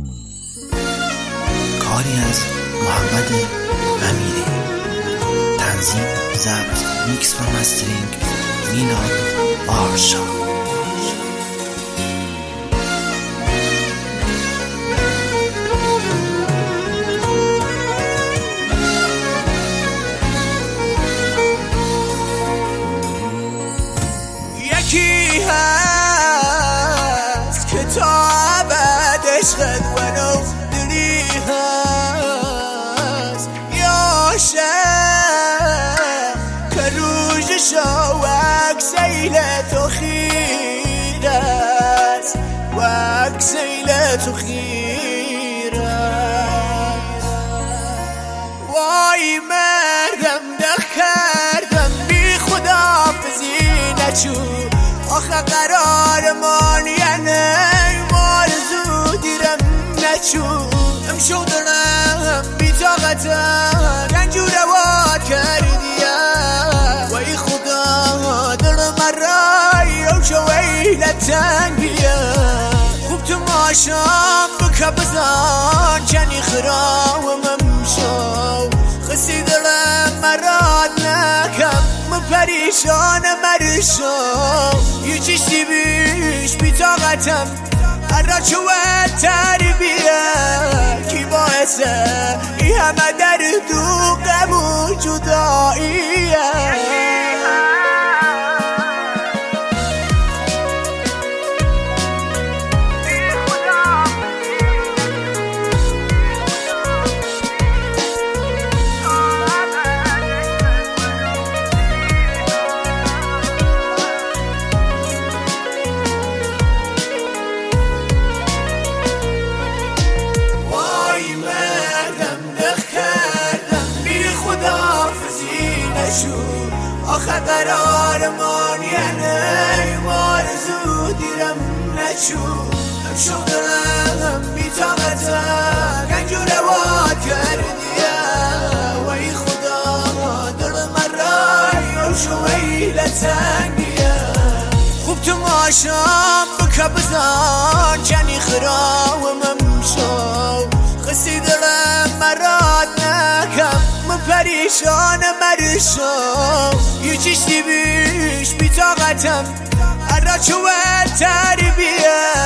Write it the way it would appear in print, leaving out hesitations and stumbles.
کاری از محمد امیری. تنظیم، ضبط، میکس و مسترینگ میلاد آرشا. یکی هست که تا ابد عشقت ولو دلی هست، یا شب که روزشو وک سیل تو خیر است، وک سیل تو خیر است. وای مردم دخ کردم بی خدافزی نچو، آخه قرارمان یعنی مارزو دیرم نچو. امشو دارم بی طاقتم رنجو رواد کردیم، وای خدا دارم رای او شو ویلتن بیم. خوب تو ماشام بکا بزن کنی خراوم امشو، خسی دارم مراد نکم پریشان مرشو. یه چیشتی بیش بی طاقتم هر را چوه تربیه، کی باعثه ای همه درد و غم و جداییه. آخه قرارمان یعنی مارزو دیرم نچو. امشو دارم بی طاقتم رنجو رواد کردیم، وای خدا دارم رای او شو ویلتن بیم. خوب تو ماشام بکا بزن کنی خراوم امشو، خسی دارم مراد نکم پریشان مرشو. یه چیشتی بیش بی طاقتم هر را چوه تربیه،